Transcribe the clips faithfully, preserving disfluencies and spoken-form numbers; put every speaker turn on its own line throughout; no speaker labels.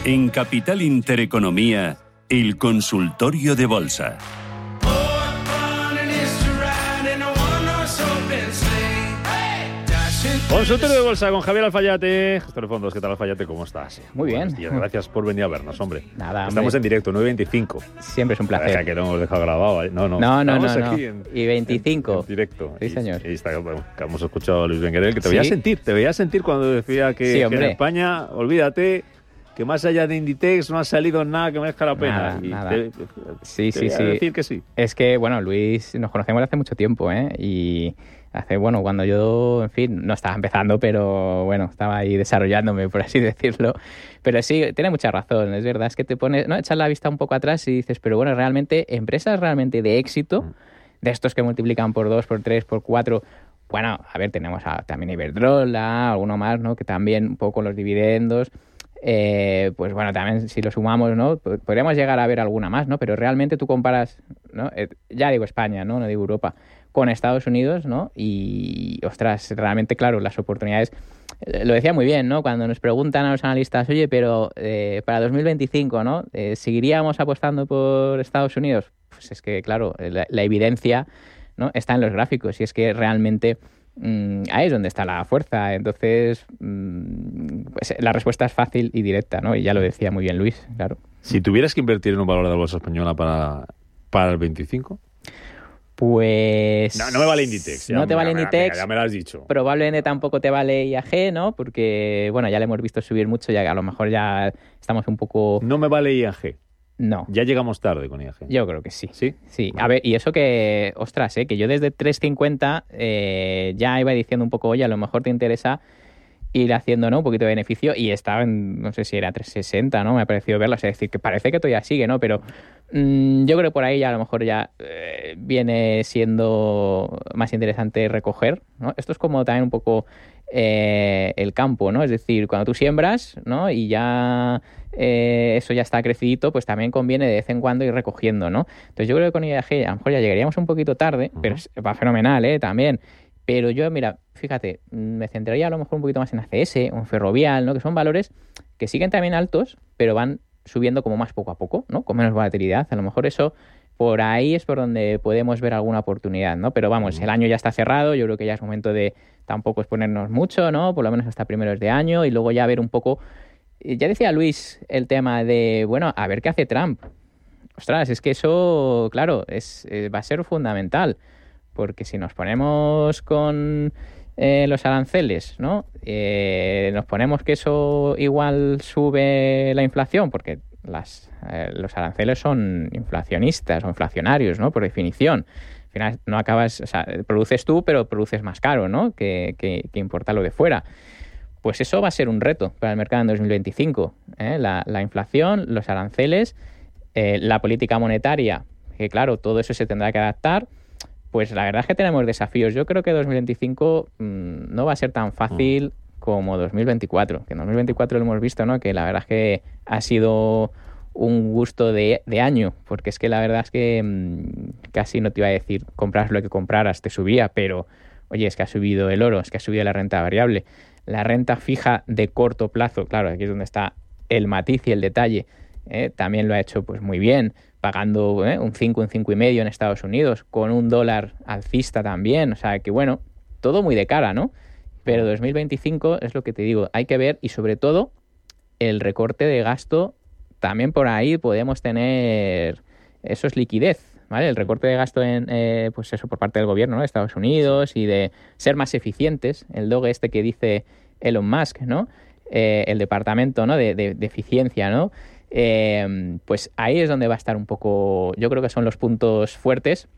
En Capital Intereconomía, el consultorio de bolsa.
Consultorio de bolsa con Javier Alfayate. Gestor de fondos, ¿qué tal, Alfayate? ¿Cómo estás?
Muy bien.
Días. Gracias por venir a vernos, hombre.
Nada,
Estamos
hombre.
en directo, nueve veinticinco.
Siempre es un placer.
Deja que lo hemos dejado grabado. ¿eh? No, no.
No, no,
Estamos
no,
aquí
no.
En,
y veinticinco.
En, en directo.
Sí,
y,
señor.
Y está, bueno, que hemos escuchado a Luis Benguerel, que te
Sí.
veía sentir, te veía sentir cuando decía que,
Sí,
que
hombre.
en España, olvídate, que más allá de Inditex no ha salido nada que merezca la pena.
Nada,
y
nada.
Te,
Sí,
te
sí,
voy a
sí.
decir que sí.
Es que, bueno, Luis, nos conocemos hace mucho tiempo, ¿eh? Y hace, bueno, cuando yo, en fin, no estaba empezando, pero bueno, estaba ahí desarrollándome, por así decirlo. Pero sí, tiene mucha razón, es verdad, es que te pones, no, echas la vista un poco atrás y dices, pero bueno, realmente, empresas realmente de éxito, de estos que multiplican por dos, por tres, por cuatro, bueno, a ver, tenemos a, también a Iberdrola, alguno más, ¿no? Que también un poco los dividendos, eh, pues bueno, también si lo sumamos, ¿no? Podríamos llegar a ver alguna más, ¿no? Pero realmente tú comparas, ¿no? Eh, ya digo España, ¿no? No digo Europa, con Estados Unidos, ¿no? Y, ostras, realmente, claro, las oportunidades, eh, lo decía muy bien, ¿no? Cuando nos preguntan a los analistas, oye, pero eh, para dos mil veinticinco, ¿no? Eh, ¿Seguiríamos apostando por Estados Unidos? Pues es que, claro, la, la evidencia, ¿no? Está en los gráficos y es que realmente mmm, ahí es donde está la fuerza. Entonces, mmm, pues la respuesta es fácil y directa, ¿no? Y ya lo decía muy bien Luis, claro.
Si tuvieras que invertir en un valor de la bolsa española para, para el veinticinco...
Pues...
No, no me vale Inditex.
No te vale
me,
Inditex.
Venga, ya me lo has dicho.
Probablemente tampoco te vale I A G, ¿no? Porque, bueno, ya le hemos visto subir mucho, ya que a lo mejor ya estamos un poco...
No me vale I A G.
No.
Ya llegamos tarde con I A G.
Yo creo que sí.
¿Sí?
Sí.
Vale.
A ver, y eso que, ostras, ¿eh? Que yo desde tres cincuenta eh, ya iba diciendo un poco, oye, a lo mejor te interesa ir haciendo, ¿no? Un poquito de beneficio y estaba en, no sé si era tres sesenta, ¿no? Me ha parecido verlo, o sea, es decir, que parece que todavía sigue, ¿no? Pero mmm, yo creo que por ahí ya a lo mejor ya eh, viene siendo más interesante recoger, ¿no? Esto es como también un poco eh, el campo, ¿no? Es decir, cuando tú siembras, ¿no? Y ya eh, eso ya está crecidito, pues también conviene de vez en cuando ir recogiendo, ¿no? Entonces yo creo que con I A G a lo mejor ya llegaríamos un poquito tarde, uh-huh. Pero va fenomenal, ¿eh? También. Pero yo, mira, fíjate, me centraría a lo mejor un poquito más en A C S o en Ferrovial, ¿no? Que son valores que siguen también altos, pero van subiendo como más poco a poco, ¿no? Con menos volatilidad. A lo mejor eso, por ahí es por donde podemos ver alguna oportunidad, ¿no? Pero vamos, el año ya está cerrado, yo creo que ya es momento de tampoco exponernos mucho, ¿no? Por lo menos hasta primeros de año y luego ya ver un poco... Ya decía Luis el tema de, bueno, a ver qué hace Trump. Ostras, es que eso, claro, es, eh, va a ser fundamental. Porque si nos ponemos con eh, los aranceles, ¿no? Eh, nos ponemos que eso igual sube la inflación, porque las, eh, los aranceles son inflacionistas o inflacionarios, ¿no? Por definición. Al final no acabas, o sea, produces tú, pero produces más caro, ¿no? Que, que, que importarlo de fuera. Pues eso va a ser un reto para el mercado en dos mil veinticinco. ¿eh? La, la inflación, los aranceles, eh, la política monetaria, que claro, todo eso se tendrá que adaptar. Pues la verdad es que tenemos desafíos. Yo creo que dos mil veinticinco mmm, no va a ser tan fácil como dos mil veinticuatro. Que en dos mil veinticuatro lo hemos visto, ¿no? Que la verdad es que ha sido un gusto de, de año. Porque es que la verdad es que mmm, casi no te iba a decir compras lo que compraras, te subía. Pero, oye, es que ha subido el oro, es que ha subido la renta variable. La renta fija de corto plazo, claro, aquí es donde está el matiz y el detalle. ¿eh? También lo ha hecho pues muy bien. Pagando ¿eh? un cinco, un cinco y medio en Estados Unidos, con un dólar alcista también. O sea, que bueno, todo muy de cara, ¿no? Pero dos mil veinticinco es lo que te digo, hay que ver y sobre todo el recorte de gasto, también por ahí podemos tener, eso es liquidez, ¿vale? El recorte de gasto en, eh, pues eso, por parte del gobierno, ¿no? De Estados Unidos y de ser más eficientes, el doge este que dice Elon Musk, ¿no? Eh, el departamento, ¿no? De, de, de eficiencia, ¿no? Eh, pues ahí es donde va a estar un poco, yo creo que son los puntos fuertes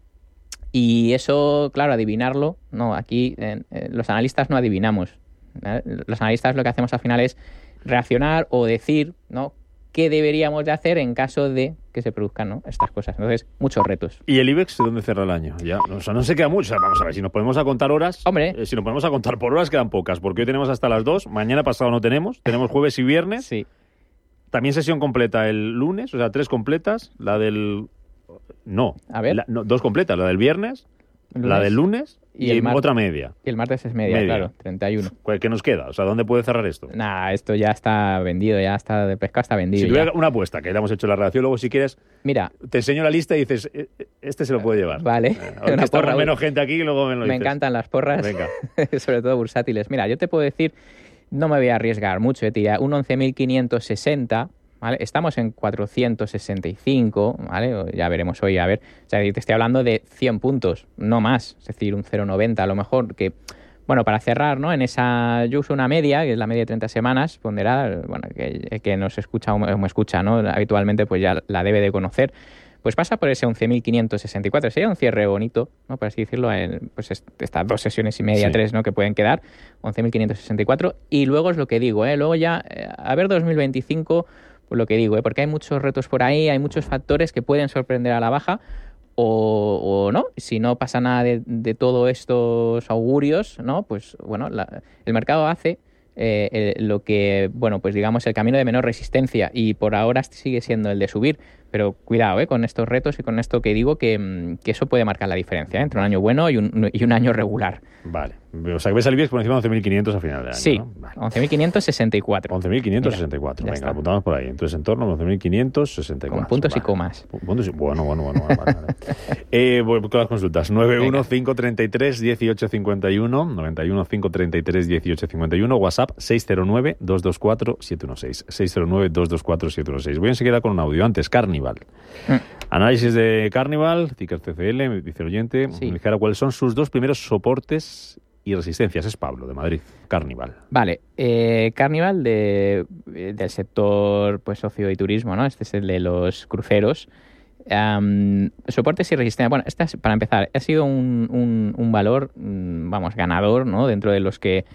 y eso, claro, adivinarlo, no, aquí eh, eh, los analistas no adivinamos, ¿eh? Los analistas lo que hacemos al final es reaccionar o decir, ¿no? qué deberíamos de hacer en caso de que se produzcan, ¿no? estas cosas. Entonces, muchos retos.
¿Y el IBEX dónde cerra el año? Ya, o sea, no se queda mucho. O sea, vamos a ver, si nos ponemos a contar horas,
Hombre.
Eh, si nos ponemos a contar por horas quedan pocas, porque hoy tenemos hasta las dos, mañana pasado no tenemos, tenemos jueves y viernes.
Sí.
También sesión completa el lunes, o sea, tres completas, la del... No,
A ver.
La, no dos completas, la del viernes,
¿Lunes?
la del lunes Y, y el mar... otra media.
Y el martes es media, media, claro, treinta y uno.
¿Qué nos queda? O sea, ¿dónde puede cerrar esto?
Nah, esto ya está vendido, ya está de pescado, está vendido.
Si tuviera una apuesta, que le hemos hecho la redacción, luego si quieres,
mira,
te enseño la lista y dices, este se lo puede llevar.
Vale.
Eh, una porra, menos gente aquí y luego me lo dices.
Me encantan las porras,
Venga.
sobre todo bursátiles. Mira, yo te puedo decir, no me voy a arriesgar mucho, eh, tira un once mil quinientos sesenta, ¿vale? Estamos en cuatrocientos sesenta y cinco, ¿vale? Ya veremos hoy, a ver. O sea, te estoy hablando de cien puntos, no más. Es decir, un cero coma noventa a lo mejor, que, bueno, para cerrar, ¿no? En esa, yo uso una media, que es la media de treinta semanas, ponderada, bueno, que, que nos escucha o me escucha, ¿no? Habitualmente, pues ya la debe de conocer. Pues pasa por ese once mil quinientos sesenta y cuatro. Sería un cierre bonito, ¿no? Por así decirlo, en pues estas dos sesiones y media, sí. tres, ¿no? Que pueden quedar, once mil quinientos sesenta y cuatro. Y luego es lo que digo, ¿eh? Luego ya, a ver dos mil veinticinco... Pues lo que digo, ¿eh? Porque hay muchos retos por ahí, hay muchos factores que pueden sorprender a la baja o, o no. Si no pasa nada de, de todos estos augurios, ¿no? Pues bueno, la, el mercado hace eh, el, lo que, bueno, pues digamos el camino de menor resistencia y por ahora sigue siendo el de subir. Pero cuidado, ¿eh? Con estos retos y con esto que digo que, que eso puede marcar la diferencia, ¿eh? Entre un año bueno y un, y un año regular.
Vale. O sea, que ves al I B E X por encima de once mil quinientos a final de año,
sí,
¿no? Vale.
once mil quinientos sesenta y cuatro.
once mil quinientos sesenta y cuatro. Venga, apuntamos por ahí. Entonces, en torno a once mil quinientos sesenta y cuatro.
Con puntos
vale.
y comas.
Puntos y... Bueno, bueno, bueno. bueno vale, vale. eh, voy con las consultas. nueve uno cinco tres tres uno ocho cinco uno, noventa y uno cinco tres tres uno ocho cinco uno, WhatsApp seis cero nueve dos dos cuatro siete uno seis. seis cero nueve dos dos cuatro siete uno seis. Voy enseguida con un audio. Antes, Carnival. Mm. Análisis de Carnival, ticker C C L, me dice el oyente. Sí. Me dijera cuáles son sus dos primeros soportes y resistencias. Es Pablo, de Madrid. Carnival.
Vale. Eh, Carnival de, del sector pues ocio y turismo, ¿no? Este es el de los cruceros. Um, soportes y resistencias. Bueno, esta es, para empezar, ha sido un, un, un valor, vamos, ganador, ¿no? Dentro de los que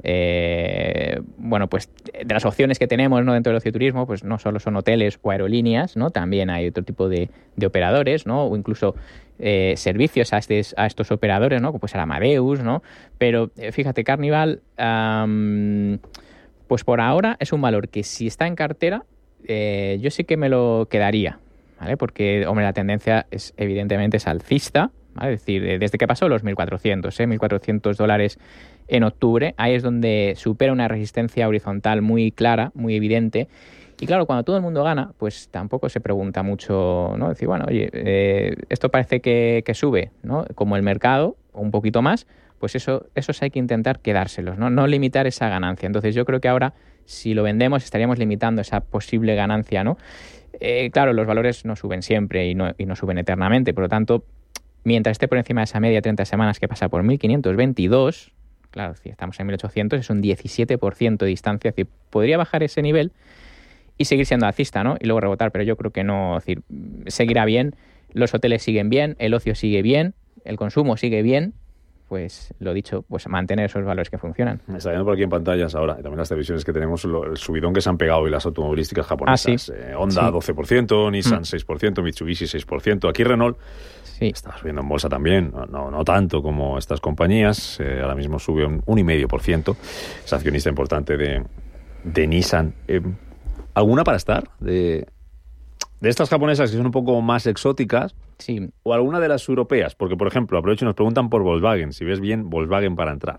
Eh, bueno, pues de las opciones que tenemos, ¿no? Dentro del ocio y turismo, pues no solo son hoteles o aerolíneas, ¿no? También hay otro tipo de, de operadores, ¿no? O incluso eh, servicios a, estes, a estos operadores, ¿no? Como puede ser Amadeus, ¿no? Pero eh, fíjate, Carnival, um, pues por ahora es un valor que si está en cartera, eh, yo sí que me lo quedaría, ¿vale? Porque, hombre, la tendencia es evidentemente es alcista, ¿vale? Es decir, desde que pasó los mil cuatrocientos, ¿eh? mil cuatrocientos dólares en octubre, ahí es donde supera una resistencia horizontal muy clara, muy evidente. Y claro, cuando todo el mundo gana, pues tampoco se pregunta mucho, ¿no? Decir, bueno, oye, eh, esto parece que, que sube, ¿no? Como el mercado, o un poquito más, pues eso, esos hay que intentar quedárselos, ¿no? No limitar esa ganancia. Entonces yo creo que ahora, si lo vendemos, estaríamos limitando esa posible ganancia, ¿no? Eh, claro, los valores no suben siempre y no, y no suben eternamente, por lo tanto, mientras esté por encima de esa media treinta semanas que pasa por mil quinientos veintidós, claro, si estamos en mil ochocientos, es un diecisiete por ciento de distancia, es decir, podría bajar ese nivel y seguir siendo alcista, ¿no? Y luego rebotar, pero yo creo que no, es decir, seguirá bien, los hoteles siguen bien, el ocio sigue bien, el consumo sigue bien, pues lo dicho, pues mantener esos valores que funcionan.
Me está viendo por aquí en pantallas ahora, y también las televisiones que tenemos, lo, el subidón que se han pegado y las automovilísticas japonesas.
Ah, sí.
eh, Honda
sí.
doce por ciento, Nissan
mm.
seis por ciento, Mitsubishi seis por ciento, aquí Renault sí. está subiendo en bolsa también, no, no, no tanto como estas compañías, eh, ahora mismo sube un uno coma cinco por ciento, es accionista importante de, de Nissan. Eh, ¿Alguna para estar? De, de estas japonesas que son un poco más exóticas,
sí.
o alguna de las europeas, porque por ejemplo, aprovecho y nos preguntan por Volkswagen, si ves bien Volkswagen para entrar.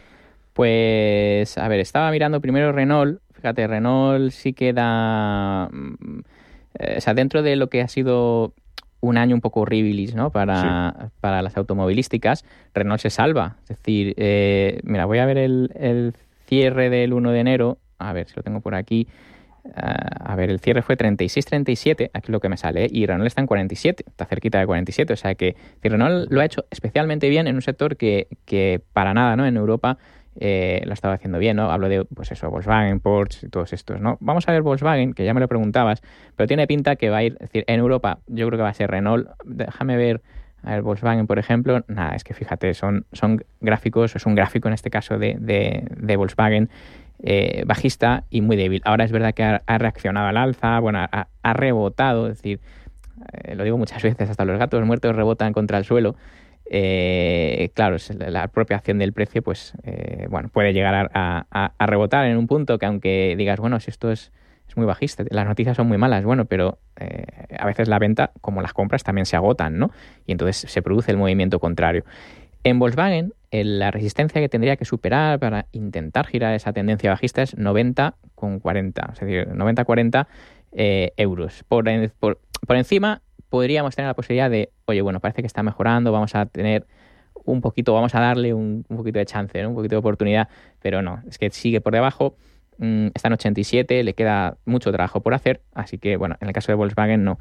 Pues, a ver, estaba mirando primero Renault, fíjate, Renault sí queda, eh, o sea, dentro de lo que ha sido un año un poco horribilis, ¿no? Para, sí. para las automovilísticas, Renault se salva, es decir, eh, mira, voy a ver el, el cierre del uno de enero, a ver si lo tengo por aquí. Uh, a ver, el cierre fue treinta y seis treinta y siete, aquí es lo que me sale, ¿eh? Y Renault está en cuarenta y siete, está cerquita de cuarenta y siete, o sea que Renault lo ha hecho especialmente bien en un sector que, que para nada, ¿no? En Europa eh, lo ha estado haciendo bien, ¿no? Hablo de, pues eso, Volkswagen, Porsche y todos estos, ¿no? Vamos a ver Volkswagen, que ya me lo preguntabas, pero tiene pinta que va a ir, es decir, en Europa yo creo que va a ser Renault, déjame ver, a ver, Volkswagen, por ejemplo, nada, es que fíjate, son, son gráficos, es un gráfico en este caso de, de, de Volkswagen, Eh, bajista y muy débil. Ahora es verdad que ha, ha reaccionado al alza, bueno, ha, ha rebotado, es decir, eh, lo digo muchas veces, hasta los gatos muertos rebotan contra el suelo. Eh, claro, es la, la propia acción del precio, pues, eh, bueno, puede llegar a, a, a rebotar en un punto que aunque digas, bueno, si esto es, es muy bajista, las noticias son muy malas, bueno, pero eh, a veces la venta, como las compras, también se agotan, ¿no? Y entonces se produce el movimiento contrario. En Volkswagen, el, la resistencia que tendría que superar para intentar girar esa tendencia bajista es noventa con cuarenta, es decir, noventa cuarenta eh, euros. Por, en, por, por encima podríamos tener la posibilidad de, oye, bueno, parece que está mejorando, vamos a tener un poquito, vamos a darle un, un poquito de chance, ¿no? Un poquito de oportunidad, pero no, es que sigue por debajo, mmm, está en ochenta y siete, le queda mucho trabajo por hacer, así que, bueno, en el caso de Volkswagen no.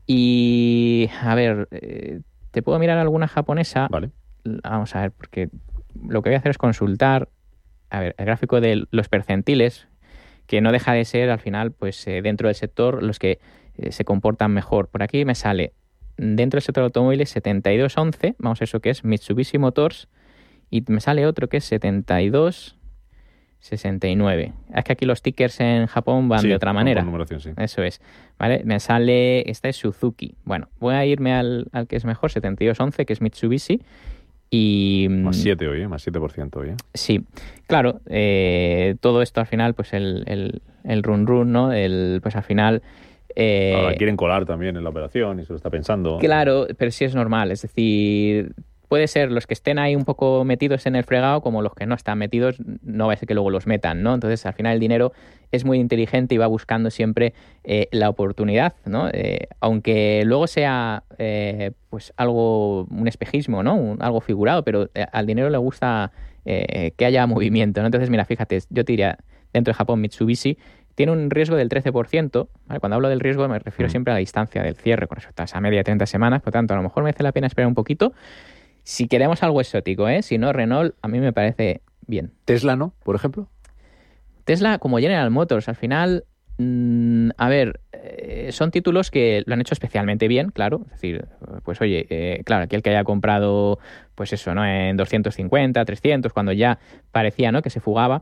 Y, a ver, eh, ¿te puedo mirar alguna japonesa?
Vale.
Vamos a ver, porque lo que voy a hacer es consultar, a ver, el gráfico de los percentiles, que no deja de ser, al final, pues eh, dentro del sector, los que eh, se comportan mejor. Por aquí me sale, dentro del sector de automóviles, setenta y dos once, vamos a eso que es Mitsubishi Motors, y me sale otro que es setenta y dos sesenta y nueve. Es que aquí los tickers en Japón van
sí,
de otra manera.
Por numeración, sí.
Eso es. ¿Vale? Me sale, esta es Suzuki. Bueno, voy a irme al, al que es mejor, setenta y dos once, que es Mitsubishi. Y
más siete hoy, ¿eh? Más siete por ciento hoy, ¿eh?
Sí, claro, eh, todo esto al final, pues el, el, el run run, ¿no? El, pues al final... Eh,
Ahora quieren colar también en la operación y se lo está pensando.
Claro, pero sí es normal, es decir, puede ser los que estén ahí un poco metidos en el fregado como los que no están metidos, no va a ser que luego los metan, ¿no? Entonces al final el dinero es muy inteligente y va buscando siempre eh, la oportunidad, ¿no? Eh, aunque luego sea eh, pues algo, un espejismo, ¿no? Un, algo figurado, pero eh, al dinero le gusta eh, que haya movimiento, ¿no? Entonces mira, fíjate, yo te diría, dentro de Japón Mitsubishi tiene un riesgo del trece por ciento, ¿vale? Cuando hablo del riesgo me refiero mm. siempre a la distancia del cierre con respecto a esa media de treinta semanas, por lo tanto a lo mejor merece la pena esperar un poquito. Si queremos algo exótico, ¿eh? Si no, Renault a mí me parece bien.
¿Tesla no, por ejemplo?
Tesla como General Motors, al final, mmm, a ver, eh, son títulos que lo han hecho especialmente bien, claro. Es decir, pues oye, eh, claro, aquel que haya comprado, pues eso, ¿no? En doscientos cincuenta, trescientos, cuando ya parecía, ¿no? Que se fugaba.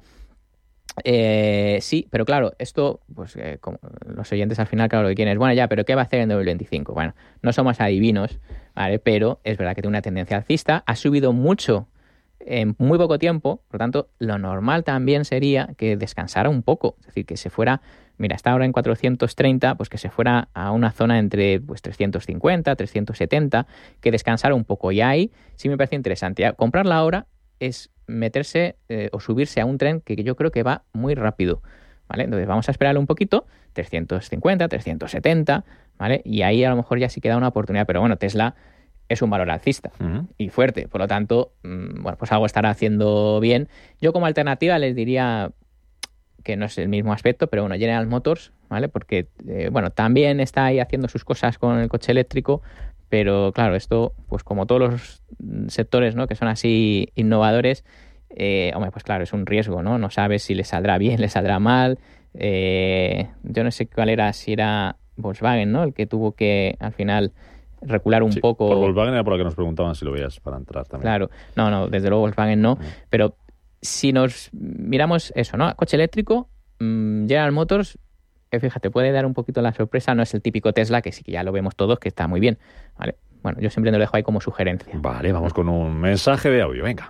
Eh, sí, pero claro, esto, pues eh, como los oyentes al final, claro, lo que quieren es, bueno, ya, pero ¿qué va a hacer en dos mil veinticinco? Bueno, no somos adivinos, ¿vale? Pero es verdad que tiene una tendencia alcista, ha subido mucho en muy poco tiempo, por lo tanto, lo normal también sería que descansara un poco, es decir, que se fuera, mira, está ahora en cuatrocientos treinta, pues que se fuera a una zona entre pues trescientos cincuenta, trescientos setenta, que descansara un poco, y ahí sí me parece interesante. Ya, comprarla ahora es meterse eh, o subirse a un tren que yo creo que va muy rápido, ¿vale? Entonces vamos a esperarle un poquito, trescientos cincuenta, trescientos setenta, ¿vale? Y ahí a lo mejor ya sí queda una oportunidad, pero bueno, Tesla es un valor alcista uh-huh. y fuerte, por lo tanto, mmm, bueno, pues algo estará haciendo bien. Yo como alternativa les diría que no es el mismo aspecto, pero bueno, General Motors, ¿vale? Porque, eh, bueno, también está ahí haciendo sus cosas con el coche eléctrico, pero claro, esto, pues como todos los sectores, ¿no? Que son así innovadores, eh, hombre, pues claro, es un riesgo, ¿no? No sabes si le saldrá bien, le saldrá mal. Eh, yo no sé cuál era, si era Volkswagen, ¿no? El que tuvo que, al final, recular un
sí,
poco.
Por Volkswagen era por la que nos preguntaban si lo veías para entrar también.
Claro, no, no, desde luego Volkswagen no, mm. pero si nos miramos eso, ¿no? Coche eléctrico, mmm, General Motors, que fíjate, puede dar un poquito la sorpresa, no es el típico Tesla, que sí que ya lo vemos todos, que está muy bien, ¿vale? Bueno, yo siempre lo dejo ahí como sugerencia.
Vale, vamos con un mensaje de audio, venga.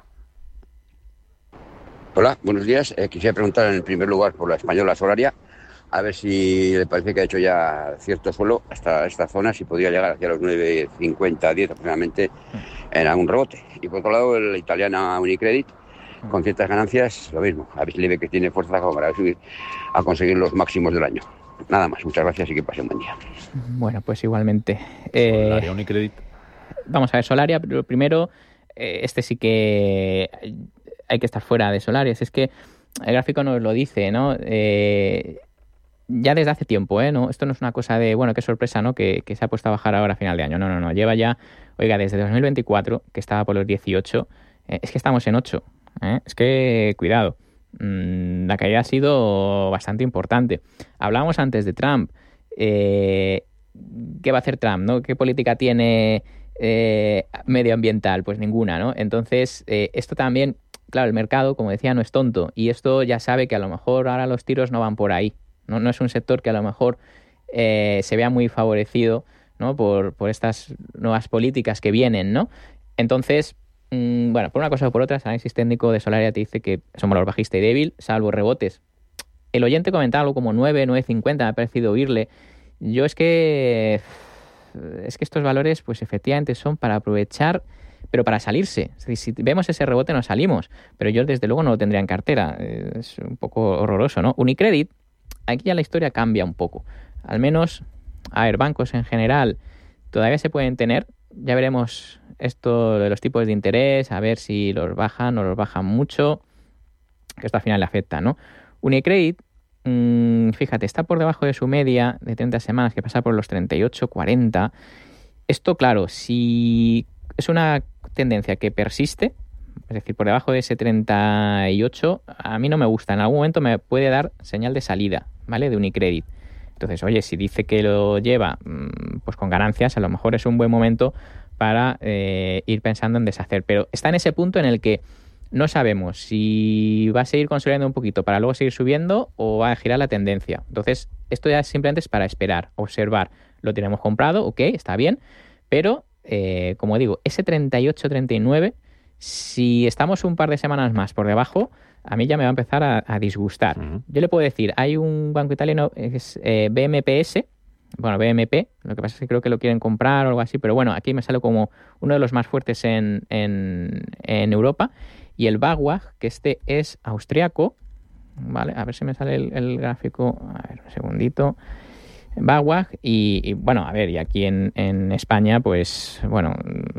Hola, buenos días. Eh, quisiera preguntar en primer lugar por la Española Solaria, a ver si le parece que ha hecho ya cierto suelo hasta esta zona, si podría llegar hacia los nueve cincuenta, diez aproximadamente en algún rebote. Y por otro lado, la italiana Unicredit, con ciertas ganancias, lo mismo. A ver si le ve que tiene fuerza como para subir a conseguir los máximos del año. Nada más, muchas gracias y que pase un buen día.
Bueno, pues igualmente.
Solaria, eh, Unicredit.
Vamos a ver, Solaria, pero primero, eh, este sí que hay que estar fuera de Solaria. Es que el gráfico nos lo dice, ¿no? Eh, ya desde hace tiempo, ¿eh? ¿No? Esto no es una cosa de, bueno, qué sorpresa, ¿no? Que, que se ha puesto a bajar ahora a final de año. No, no, no. Lleva ya, oiga, desde dos mil veinticuatro, que estaba por los dieciocho, eh, es que estamos en ocho. ¿eh? Es que, cuidado. Mmm, la caída ha sido bastante importante. Hablábamos antes de Trump. Eh, ¿Qué va a hacer Trump, ¿no? ¿Qué política tiene eh, medioambiental? Pues ninguna, ¿no? Entonces, eh, esto también, claro, el mercado, como decía, no es tonto. Y esto ya sabe que a lo mejor ahora los tiros no van por ahí. No, no es un sector que a lo mejor eh, se vea muy favorecido, ¿no? por, por estas nuevas políticas que vienen, ¿no? Entonces, mmm, bueno, por una cosa o por otra, el análisis técnico de Solaria te dice que es un valor bajista y débil, salvo rebotes. El oyente comentaba algo como nueve, nueve cincuenta, me ha parecido oírle. Yo es que... Es que estos valores, pues efectivamente son para aprovechar pero para salirse. Es decir, si vemos ese rebote nos salimos, pero yo desde luego no lo tendría en cartera. Es un poco horroroso, ¿no? Unicredit, aquí ya la historia cambia un poco. Al menos, a ver, bancos en general todavía se pueden tener. Ya veremos esto de los tipos de interés, a ver si los bajan o los bajan mucho, que esto al final le afecta, ¿no? Unicredit, mmm, fíjate, está por debajo de su media de treinta semanas, que pasa por los treinta y ocho cuarenta. Esto, claro, si es una tendencia que persiste, es decir, por debajo de ese treinta y ocho, a mí no me gusta. En algún momento me puede dar señal de salida, ¿vale? De Unicredit. Entonces, oye, si dice que lo lleva pues con ganancias, a lo mejor es un buen momento para eh, ir pensando en deshacer. Pero está en ese punto en el que no sabemos si va a seguir consolidando un poquito para luego seguir subiendo o va a girar la tendencia. Entonces, esto ya simplemente es para esperar, observar. Lo tenemos comprado, ok, está bien, pero, eh, como digo, ese treinta y ocho treinta y nueve, si estamos un par de semanas más por debajo, a mí ya me va a empezar a, a disgustar. Uh-huh. Yo le puedo decir, hay un banco italiano, es eh, B M P S, bueno, B M P, lo que pasa es que creo que lo quieren comprar o algo así, pero bueno, aquí me sale como uno de los más fuertes en, en, en Europa, y el B A W A G, que este es austriaco, ¿vale? A ver si me sale el, el gráfico, a ver, un segundito. B A W A G, y, y bueno, a ver, y aquí en, en España, pues, bueno,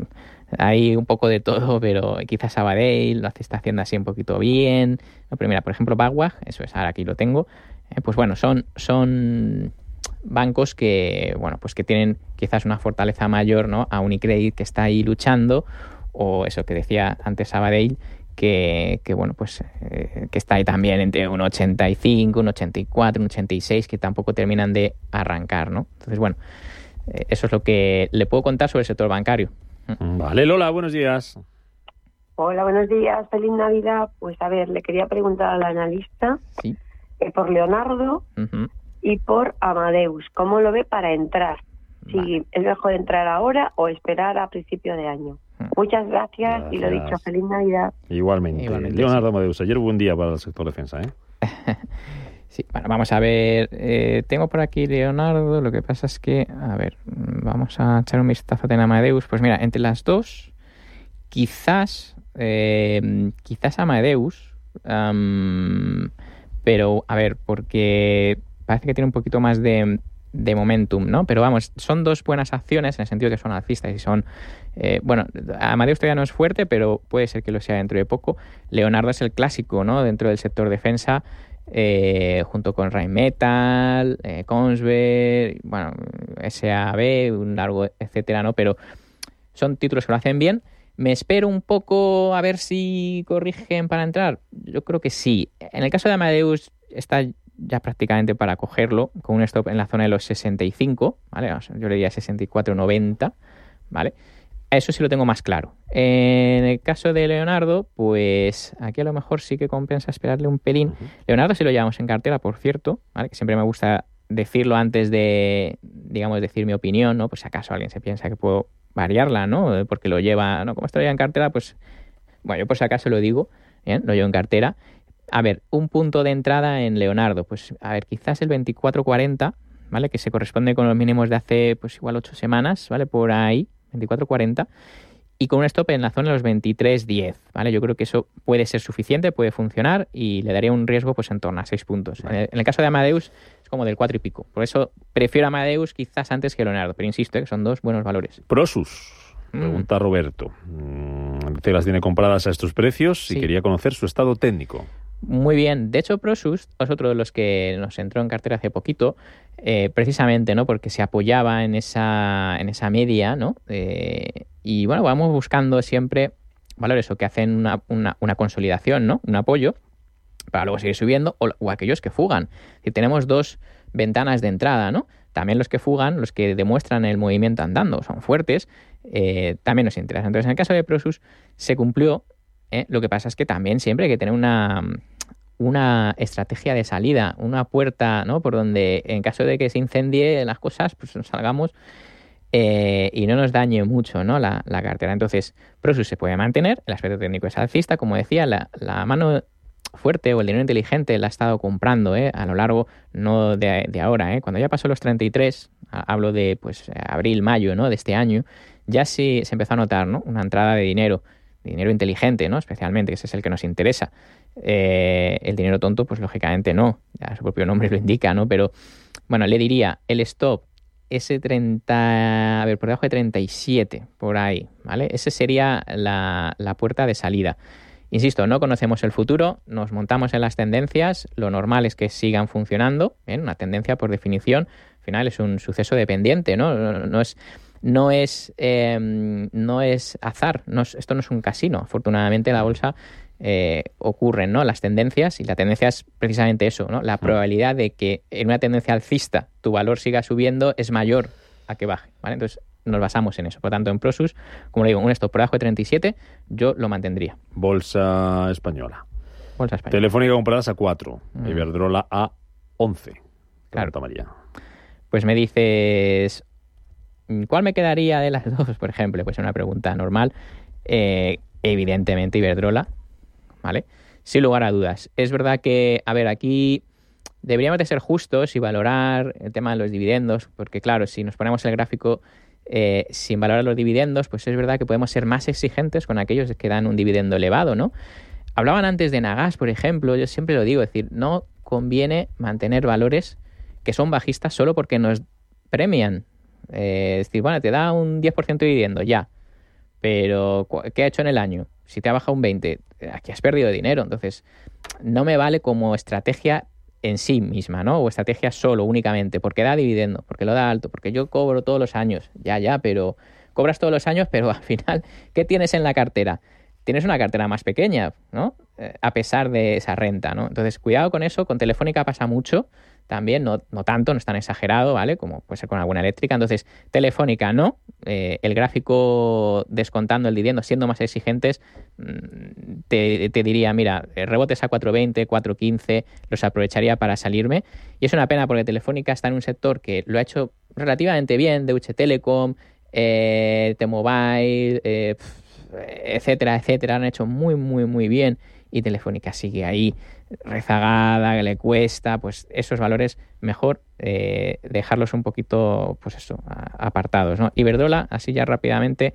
hay un poco de todo, pero quizás Sabadell lo está haciendo así un poquito bien. No, pero mira, por ejemplo, B A W A G, eso es, ahora aquí lo tengo, eh, pues bueno, son, son bancos que, bueno, pues que tienen quizás una fortaleza mayor, ¿no? A Unicredit, que está ahí luchando, o eso que decía antes Sabadell, que, que bueno, pues eh, que está ahí también entre un ochenta y cinco, un ochenta y cuatro, un ochenta y seis, que tampoco terminan de arrancar, ¿no? Entonces, bueno, eh, eso es lo que le puedo contar sobre el sector bancario.
Vale, Lola, buenos días.
Hola, buenos días, feliz Navidad. Pues a ver, le quería preguntar al analista
sí.
eh, por Leonardo uh-huh. y por Amadeus, ¿cómo lo ve para entrar? Si vale. es mejor entrar ahora o esperar a principio de año. Muchas gracias, gracias y lo dicho, feliz Navidad.
Igualmente. Igualmente Leonardo sí. Amadeus, ayer buen día para el sector defensa, ¿eh?
Sí, bueno, vamos a ver, eh, tengo por aquí Leonardo, lo que pasa es que, a ver, vamos a echar un vistazo en Amadeus. Pues mira, entre las dos, quizás, eh, quizás Amadeus, um, pero a ver, porque parece que tiene un poquito más de... de momentum, ¿no? Pero vamos, son dos buenas acciones en el sentido que son alcistas y son, eh, bueno, Amadeus todavía no es fuerte, pero puede ser que lo sea dentro de poco. Leonardo es el clásico, ¿no? Dentro del sector defensa, eh, junto con Rheinmetall, eh, Kongsberg, bueno, S A B, un largo, etcétera, ¿no? Pero son títulos que lo hacen bien. ¿Me espero un poco a ver si corrigen para entrar? Yo creo que sí. En el caso de Amadeus está ya prácticamente para cogerlo, con un stop en la zona de los sesenta y cinco, ¿vale? Yo le diría sesenta y cuatro noventa, ¿vale? Eso sí lo tengo más claro. En el caso de Leonardo, pues aquí a lo mejor sí que compensa esperarle un pelín. Uh-huh. Leonardo sí lo llevamos en cartera, por cierto, ¿vale? Que siempre me gusta decirlo antes de, digamos, decir mi opinión, ¿no? Pues si acaso alguien se piensa que puedo variarla, ¿no? Porque lo lleva, ¿no? Como esto lo lleva en cartera, pues, bueno, yo por si acaso lo digo, ¿bien? Lo llevo en cartera. A ver, un punto de entrada en Leonardo, pues a ver, quizás el veinticuatro cuarenta, ¿vale? Que se corresponde con los mínimos de hace, pues igual ocho semanas, ¿vale? Por ahí, veinticuatro cuarenta, y con un stop en la zona de los veintitrés diez, ¿vale? Yo creo que eso puede ser suficiente, puede funcionar y le daría un riesgo pues en torno a seis puntos. En el, en el caso de Amadeus es como del cuatro y pico, por eso prefiero Amadeus quizás antes que Leonardo, pero insisto, ¿eh? Que son dos buenos valores.
Prosus. Pregunta mm. Roberto. ¿Te las tiene compradas a estos precios? Sí. Y quería conocer su estado técnico.
Muy bien. De hecho, Prosus es otro de los que nos entró en cartera hace poquito, eh, precisamente, ¿no? Porque se apoyaba en esa, en esa media, ¿no? Eh, y bueno, vamos buscando siempre valores o que hacen una, una, una consolidación, ¿no? Un apoyo para luego seguir subiendo, o, o aquellos que fugan. Si tenemos dos ventanas de entrada, ¿no? También los que fugan, los que demuestran el movimiento andando, son fuertes, eh, también nos interesan. Entonces, en el caso de Prosus se cumplió. ¿Eh? Lo que pasa es que también siempre hay que tener una, una estrategia de salida, una puerta, ¿no? Por donde en caso de que se incendie las cosas, pues nos salgamos eh, y no nos dañe mucho, ¿no? la, la cartera. Entonces, Prosus se puede mantener, el aspecto técnico es alcista, como decía, la, la mano fuerte o el dinero inteligente la ha estado comprando ¿eh? a lo largo, no de, de ahora, ¿eh? Cuando ya pasó los treinta y tres, hablo de pues abril, mayo, ¿no? De este año, ya sí se empezó a notar, ¿no? Una entrada de dinero, de dinero inteligente, ¿no? Especialmente, que ese es el que nos interesa. Eh, el dinero tonto, pues lógicamente no, ya su propio nombre lo indica, ¿no? Pero, bueno, le diría, el stop, ese treinta, a ver, por debajo de treinta y siete, por ahí, ¿vale? Ese sería la, la puerta de salida. Insisto, no conocemos el futuro, nos montamos en las tendencias, lo normal es que sigan funcionando, ¿bien? Una tendencia, por definición, al final es un suceso dependiente, ¿no? No, no es, no es, eh, no es azar, no es, esto no es un casino. Afortunadamente la bolsa eh, ocurren, ¿no? Las tendencias, y la tendencia es precisamente eso, ¿no? La probabilidad de que en una tendencia alcista tu valor siga subiendo es mayor a que baje, ¿vale? Entonces, nos basamos en eso. Por tanto, en Prosus, como le digo, un stop por debajo de treinta y siete, yo lo mantendría.
Bolsa española.
Bolsa española.
Telefónica compradas a cuatro. Mm. Iberdrola a once.
Claro.
María.
Pues me dices, ¿cuál me quedaría de las dos, por ejemplo? Pues una pregunta normal. Eh, evidentemente Iberdrola, ¿vale? Sin lugar a dudas. Es verdad que, a ver, aquí deberíamos de ser justos y valorar el tema de los dividendos, porque claro, si nos ponemos el gráfico Eh, sin valorar los dividendos, pues es verdad que podemos ser más exigentes con aquellos que dan un dividendo elevado, ¿no? Hablaban antes de Nagas, por ejemplo, yo siempre lo digo, es decir, no conviene mantener valores que son bajistas solo porque nos premian. Eh, es decir, bueno, te da un diez por ciento de dividendo, ya, pero ¿qué ha hecho en el año? Si te ha bajado un veinte por ciento, aquí has perdido dinero, entonces no me vale como estrategia en sí misma, ¿no? O estrategia solo, únicamente, porque da dividendo, porque lo da alto, porque yo cobro todos los años. Ya, ya, pero cobras todos los años, pero al final, ¿qué tienes en la cartera? Tienes una cartera más pequeña, ¿no? Eh, a pesar de esa renta, ¿no? Entonces, cuidado con eso. Con Telefónica pasa mucho también, no, no tanto, no es tan exagerado, ¿vale? Como puede ser con alguna eléctrica. Entonces, Telefónica no. Eh, el gráfico descontando el dividendo, siendo más exigentes, te, te diría, mira, rebotes a cuatro veinte, cuatro quince, los aprovecharía para salirme. Y es una pena porque Telefónica está en un sector que lo ha hecho relativamente bien, Deutsche Telekom, eh, T-Mobile, eh, etcétera, etcétera, han hecho muy, muy, muy bien. Y Telefónica sigue ahí rezagada, que le cuesta, pues esos valores mejor eh, dejarlos un poquito, pues eso, a, apartados, ¿no? Iberdrola, así ya rápidamente,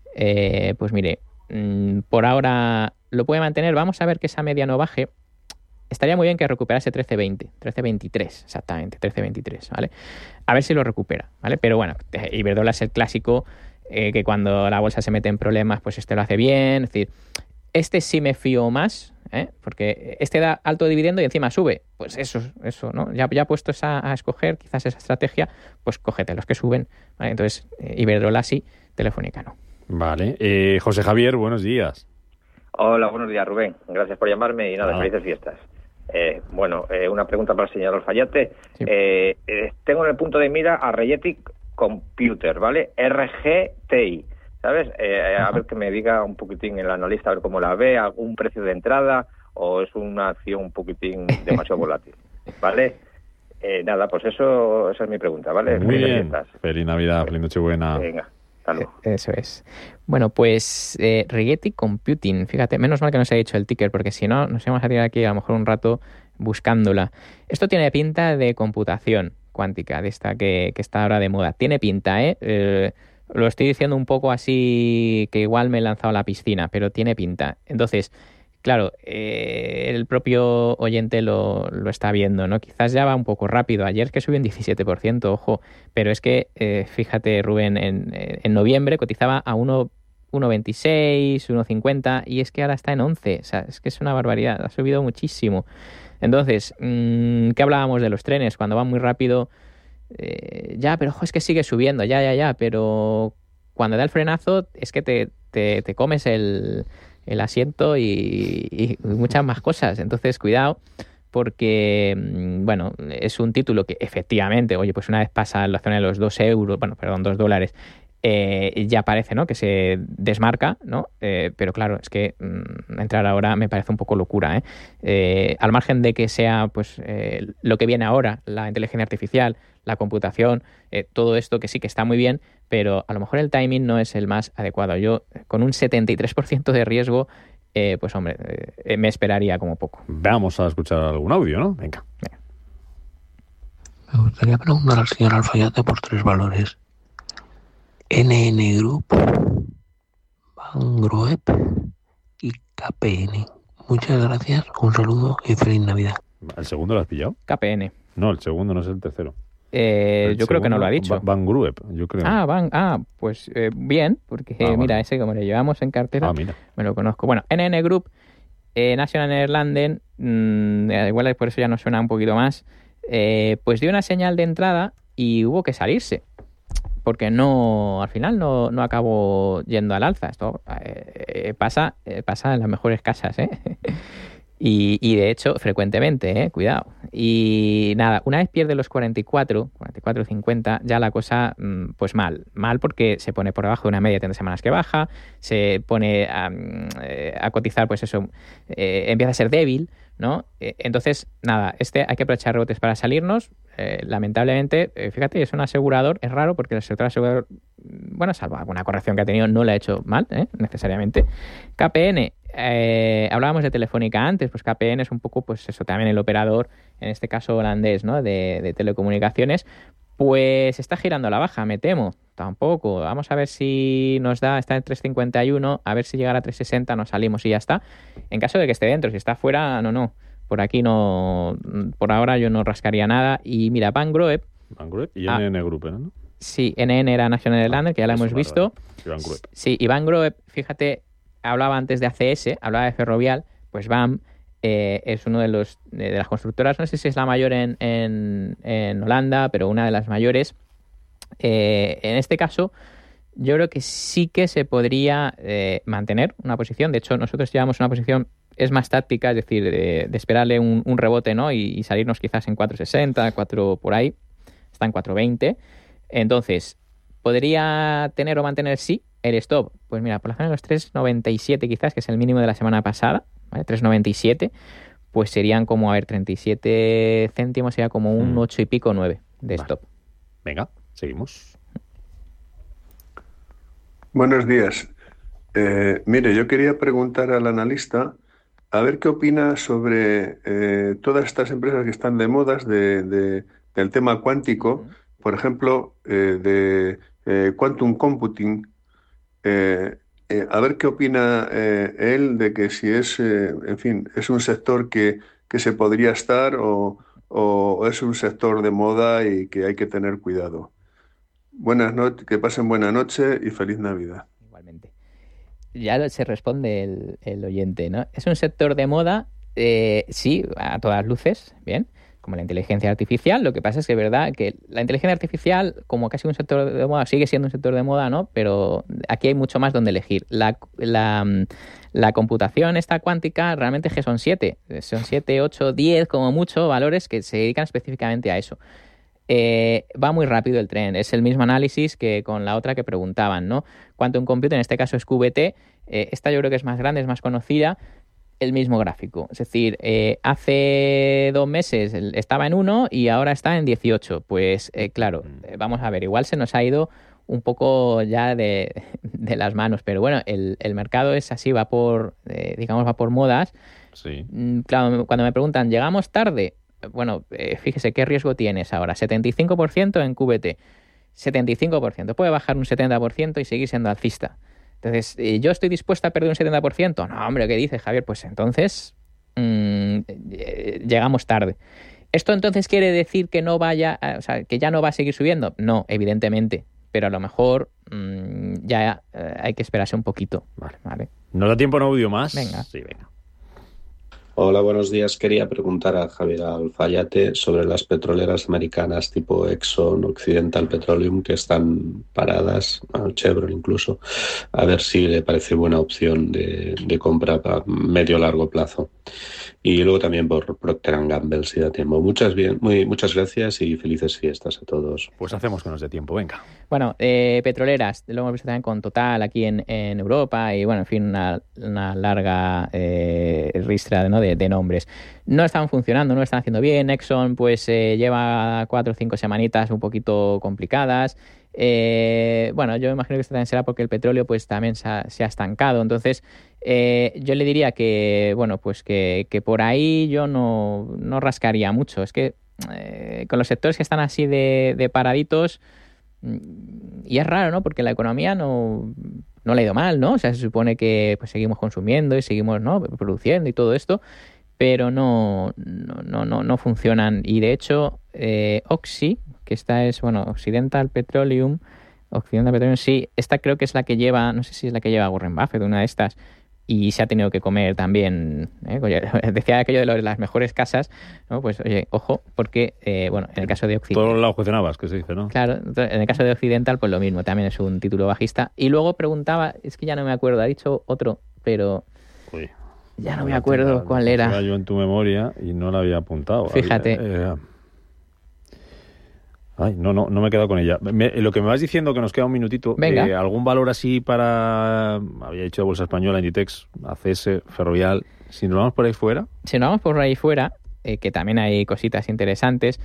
eh, pues mire, mmm, por ahora lo puede mantener, vamos a ver que esa media no baje. Estaría muy bien que recuperase trece veinte, trece veintitrés, exactamente, trece veintitrés, ¿vale? A ver si lo recupera, ¿vale? Pero bueno, Iberdrola es el clásico eh, que cuando la bolsa se mete en problemas, pues este lo hace bien, es decir, este sí me fío más, ¿eh? Porque este da alto dividendo y encima sube. Pues eso, eso, ¿no? Ya, ya puestos a, a escoger quizás esa estrategia, pues cógete los que suben, ¿vale? Entonces, eh, Iberdrola sí, Telefónica no.
Vale. Eh, José Javier, buenos días.
Hola, buenos días, Rubén. Gracias por llamarme y nada, ah. felices fiestas. Eh, bueno, eh, una pregunta para el señor Alfayate. Sí. Eh, eh, tengo en el punto de mira a Rigetti Computer, ¿vale? R G T I. ¿Sabes? Eh, a ver que me diga un poquitín el analista, a ver cómo la ve, algún precio de entrada o es una acción un poquitín demasiado volátil, ¿vale? Eh, nada, pues eso esa es mi pregunta, ¿vale?
Muy bien. Feliz Navidad, feliz Nochebuena.
Venga, hasta luego.
Eso es. Bueno, pues eh, Rigetti Computing, fíjate, menos mal que nos ha dicho el ticker, porque si no nos íbamos a tirar aquí a lo mejor un rato buscándola. Esto tiene pinta de computación cuántica, de esta que, que está ahora de moda. Tiene pinta, ¿eh? eh Lo estoy diciendo un poco así, que igual me he lanzado a la piscina, pero tiene pinta. Entonces, claro, eh, el propio oyente lo, lo está viendo, ¿no? Quizás ya va un poco rápido. Ayer es que subió un diecisiete por ciento, ojo. Pero es que, eh, fíjate, Rubén, en, en noviembre cotizaba a uno veintiséis, uno cincuenta y es que ahora está en once. O sea, es que es una barbaridad. Ha subido muchísimo. Entonces, mmm, ¿qué hablábamos de los trenes? Cuando van muy rápido... Eh, ya, pero ojo, es que sigue subiendo, ya, ya, ya, pero cuando da el frenazo es que te, te, te comes el, el asiento y, y muchas más cosas. Entonces, cuidado, porque, bueno, es un título que efectivamente, oye, pues una vez pasa la zona de los dos euros, bueno, perdón, dos dólares, eh, ya parece, ¿no?, que se desmarca, ¿no? Eh, pero claro, es que mmm, entrar ahora me parece un poco locura, ¿eh? Eh, al margen de que sea, pues, eh, lo que viene ahora, la inteligencia artificial, la computación, eh, todo esto que sí que está muy bien, pero a lo mejor el timing no es el más adecuado. Yo, con un setenta y tres por ciento de riesgo, eh, pues hombre, eh, me esperaría como poco.
Vamos a escuchar algún audio, ¿no? Venga. Venga.
Me gustaría preguntar al señor Alfayate por tres valores. N N Group, Bangroep y K P N. Muchas gracias, un saludo y feliz Navidad.
¿El segundo lo has pillado?
K P N.
No, el segundo no es el tercero.
Eh,
el
yo creo que no lo ha dicho.
Bangroep, yo creo.
Ah, Van, ah pues eh, bien, porque ah, mira, bueno. ese como le llevamos en cartera,
ah, mira.
me lo conozco. Bueno, N N Group, eh, National Nederlanden, mmm, igual por eso ya nos suena un poquito más, eh, pues dio una señal de entrada y hubo que salirse. Porque no, al final no, no acabó yendo al alza. Esto eh, pasa, eh, pasa en las mejores casas, ¿eh? y, y de hecho, frecuentemente, ¿eh? Cuidado. Y nada, una vez pierde los cuarenta y cuatro, cuarenta y cuatro cincuenta, ya la cosa, pues mal. Mal porque se pone por debajo de una media de treinta semanas que baja, se pone a, a cotizar, pues eso, eh, empieza a ser débil, ¿no? Entonces, nada, este hay que aprovechar rebotes para salirnos. Eh, lamentablemente, eh, fíjate, es un asegurador, es raro porque el sector asegurador, bueno, salvo alguna corrección que ha tenido, no la ha hecho mal, ¿eh? necesariamente. K P N, eh, hablábamos de Telefónica antes, pues K P N es un poco, pues eso, también el operador, en este caso holandés, ¿no? de, de telecomunicaciones, pues está girando a la baja, me temo. Tampoco. Vamos a ver si nos da, está en tres cincuenta y uno, a ver si llegara a tres sesenta, nos salimos y ya está. En caso de que esté dentro, si está fuera, no, no. Por aquí no, por ahora yo no rascaría nada. Y mira, Bangroep.
Bangroep y N N Group, ¿no?
Sí, N N era National Nederlanden, ah, que ya la hemos vale, visto.
Vale.
Sí, y Bangroep, fíjate, hablaba antes de A C S, hablaba de Ferrovial, pues B A M eh, es uno de los de, de las constructoras, no sé si es la mayor en, en, en Holanda, pero una de las mayores. Eh, en este caso, yo creo que sí que se podría eh, mantener una posición. De hecho, nosotros llevamos una posición, es más táctica, es decir, de, de esperarle un, un rebote, ¿no? Y, y salirnos quizás en cuatro sesenta, cuatro por ahí, está en cuatro veinte. Entonces, ¿podría tener o mantener sí el stop? Pues mira, por la zona de los tres noventa y siete quizás, que es el mínimo de la semana pasada, ¿vale? tres noventa y siete, pues serían como, a ver, treinta y siete céntimos, sería como un ocho y pico, nueve de stop.
Vale. Venga, seguimos.
Buenos días. Eh, mire, yo quería preguntar al analista a ver qué opina sobre eh, todas estas empresas que están de modas de, de, del tema cuántico, por ejemplo, eh, de eh, quantum computing. Eh, eh, a ver qué opina eh, él de que si es, eh, en fin, es un sector que, que se podría estar o, o es un sector de moda y que hay que tener cuidado. Buenas noches, que pasen buena noche y feliz Navidad.
Igualmente. Ya se responde el, el oyente, ¿no? Es un sector de moda, eh, sí, a todas luces, bien, como la inteligencia artificial. Lo que pasa es que es verdad que la inteligencia artificial, como casi un sector de moda, sigue siendo un sector de moda, ¿no? Pero aquí hay mucho más donde elegir. La, la, la computación esta cuántica realmente es que son siete, son siete, ocho, diez como mucho valores que se dedican específicamente a eso. Eh, va muy rápido el tren, es el mismo análisis que con la otra que preguntaban, ¿no? Quantum Computing, en este caso es Q B T, eh, esta yo creo que es más grande, es más conocida, el mismo gráfico, es decir, eh, hace dos meses estaba en uno y ahora está en dieciocho, pues eh, claro, eh, vamos a ver, igual se nos ha ido un poco ya de, de las manos, pero bueno, el, el mercado es así, va por, eh, digamos, va por modas.
Sí.
Claro, cuando me preguntan, ¿llegamos tarde? Bueno, eh, fíjese, ¿qué riesgo tienes ahora? setenta y cinco por ciento en Q B T. setenta y cinco por ciento. Puede bajar un setenta por ciento y seguir siendo alcista. Entonces, eh, ¿yo estoy dispuesta a perder un setenta por ciento? No, hombre, ¿qué dices, Javier? Pues entonces mmm, eh, llegamos tarde. ¿Esto entonces quiere decir que no vaya, a, o sea, que ya no va a seguir subiendo? No, evidentemente. Pero a lo mejor mmm, ya eh, hay que esperarse un poquito.
Vale.
Vale.
¿Nos da tiempo en audio más?
Venga.
Sí, venga.
Hola, buenos días. Quería preguntar a Javier Alfayate sobre las petroleras americanas tipo Exxon, Occidental Petroleum, que están paradas, Chevron incluso, a ver si le parece buena opción de, de compra a medio o largo plazo. Y luego también por Procter and Gamble, si da tiempo. Muchas, bien, muy, muchas gracias y felices fiestas a todos.
Pues hacemos que nos dé tiempo, venga.
Bueno, eh, petroleras, lo hemos visto también con Total aquí en, en Europa y bueno, en fin, una, una larga eh, ristra, ¿no? de, de nombres. No están funcionando, no están haciendo bien. Exxon pues eh, lleva cuatro o cinco semanitas un poquito complicadas. Eh, bueno, yo me imagino que esto también será porque el petróleo pues también se ha, se ha estancado. Entonces, eh, yo le diría que, bueno, pues que, que por ahí yo no, no rascaría mucho. Es que eh, con los sectores que están así de, de paraditos, Y es raro, ¿no? Porque la economía no, no le ha ido mal, ¿no? O sea, se supone que pues, seguimos consumiendo y seguimos, ¿no?, produciendo y todo esto, pero no, no, no, no funcionan. Y de hecho, eh, Oxy, que esta es, bueno, Occidental Petroleum, Occidental Petroleum, sí, esta creo que es la que lleva, no sé si es la que lleva Warren Buffett, una de estas, y se ha tenido que comer también, ¿eh? Oye, decía aquello de lo de las mejores casas, ¿no? Pues oye, ojo, porque, eh, bueno, en el caso de Occidental...
Todos los lados cuestionabas, que se dice, ¿no?
Claro, en el caso de Occidental, pues lo mismo, también es un título bajista. Y luego preguntaba, es que ya no me acuerdo, ha dicho otro, pero...
Uy,
ya no me acuerdo la, cuál era.
Yo en tu memoria y no la había apuntado.
Fíjate.
Había, eh, Ay, no, no, no me he quedado con ella. Me, lo que me vas diciendo, que nos queda un minutito, eh, ¿algún valor así para, había dicho Bolsa Española, Inditex, A C S, Ferrovial, si nos vamos por ahí fuera?
Si nos vamos por ahí fuera, eh, que también hay cositas interesantes,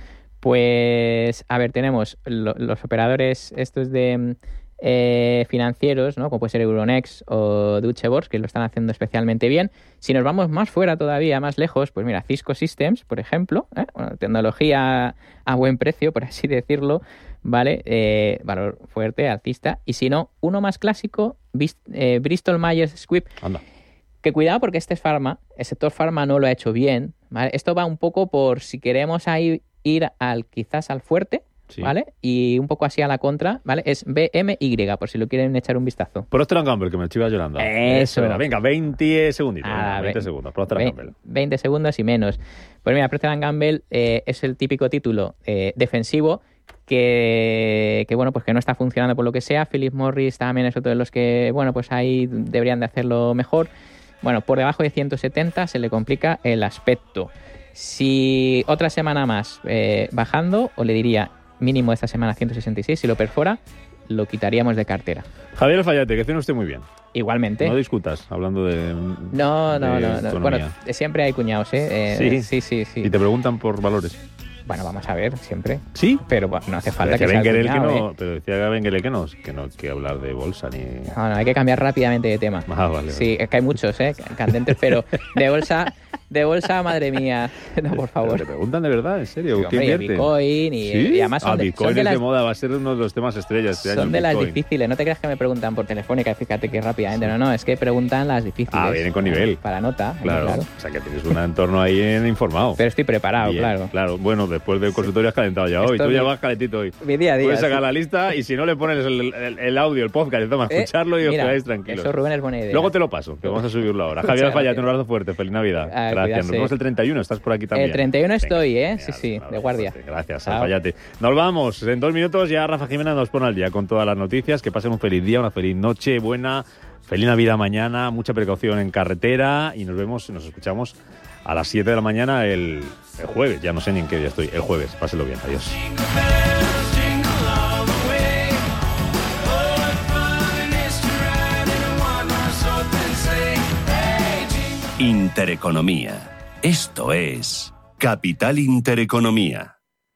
pues, a ver, tenemos lo, los operadores estos de eh, financieros, ¿no?, como puede ser Euronext o Deutsche Börse, que lo están haciendo especialmente bien. Si nos vamos más fuera todavía, más lejos, pues mira, Cisco Systems, por ejemplo, ¿eh? Bueno, tecnología a buen precio, por así decirlo, ¿vale? Eh, valor fuerte, alcista. Y si no, uno más clásico, eh, Bristol Myers Squibb.
Anda.
Que cuidado, porque este es farma, el sector farma no lo ha hecho bien, ¿vale? Esto va un poco por si queremos ahí ir al quizás al fuerte, sí, ¿vale? Y un poco así a la contra, ¿vale? Es B M Y, por si lo quieren echar un vistazo.
Procter and Gamble, que me chiva llorando.
Eso.
Eso. Venga, veinte segunditos.
Ah,
veinte segundos. Procter and Gamble.
veinte segundos y menos. Pues mira, Procter and Gamble eh, es el típico título eh, defensivo que, que, bueno, pues que no está funcionando por lo que sea. Philip Morris también es otro de los que, bueno, pues ahí deberían de hacerlo mejor. Bueno, por debajo de ciento setenta se le complica el aspecto. Si otra semana más eh, bajando, o le diría mínimo esta semana ciento sesenta y seis, si lo perfora, lo quitaríamos de cartera.
Javier Alfayate, que tiene usted muy bien.
Igualmente.
No discutas, hablando de
No, no,
de
no, no. Bueno, siempre hay cuñados, ¿eh? eh
¿Sí?
sí, sí, sí.
Y te preguntan por valores.
Bueno, vamos a ver, siempre.
¿Sí?
Pero bueno, no hace falta
que,
que
sea
sea
cuñado, que no,
¿eh?
Pero decía Benguele que no, que no hay que hablar de bolsa ni...
No, no, hay que cambiar rápidamente de tema.
Ah, vale.
Sí, es que hay muchos, ¿eh? Candentes, pero de bolsa, de bolsa, madre mía. No, por favor.
Pero te preguntan de verdad, en serio.
Sí, hombre, y Bitcoin y,
¿Sí?
y además son
ah,
de,
Bitcoin
son de
es
las,
de moda, va a ser uno de los temas estrellas este
son
año.
de las
Bitcoin.
difíciles, no te creas que me preguntan por Telefónica, fíjate que rápidamente, no, no, es que preguntan las difíciles.
Ah, vienen con nivel.
Para nota.
Claro,
claro.
O sea que tienes un entorno ahí en informado.
Pero estoy preparado,
Bien,
claro.
Claro, bueno, después del consultorio has calentado ya hoy.
Esto
Tú ya
mi,
vas calentito hoy.
Mi día a día.
Puedes sacar
sí.
la lista y si no le pones el, el, el audio, el podcast, y toma,
Eh,
escucharlo y os
mira,
quedáis tranquilos.
Eso, Rubén, es buena idea.
Luego te lo paso, que vamos a subirlo ahora. Javier Alfayate, un abrazo fuerte. Feliz Navidad.
Ah,
Gracias.
cuidarse.
Nos vemos el treinta y uno. Estás por aquí también.
El treinta y uno
Venga,
estoy, ¿eh?
genial,
Sí, sí,
de
guardia.
Fuerte. Gracias,
Chao.
Alfayate. Nos vamos. En dos minutos ya Rafa Jiménez nos pone al día con todas las noticias. Que pasen un feliz día, una feliz noche, buena, feliz Navidad mañana, mucha precaución en carretera y nos vemos, nos escuchamos a las siete de la mañana el, el jueves. Ya no sé ni en qué día estoy. El jueves. Pásenlo bien. Adiós.
Intereconomía. Esto es Capital Intereconomía.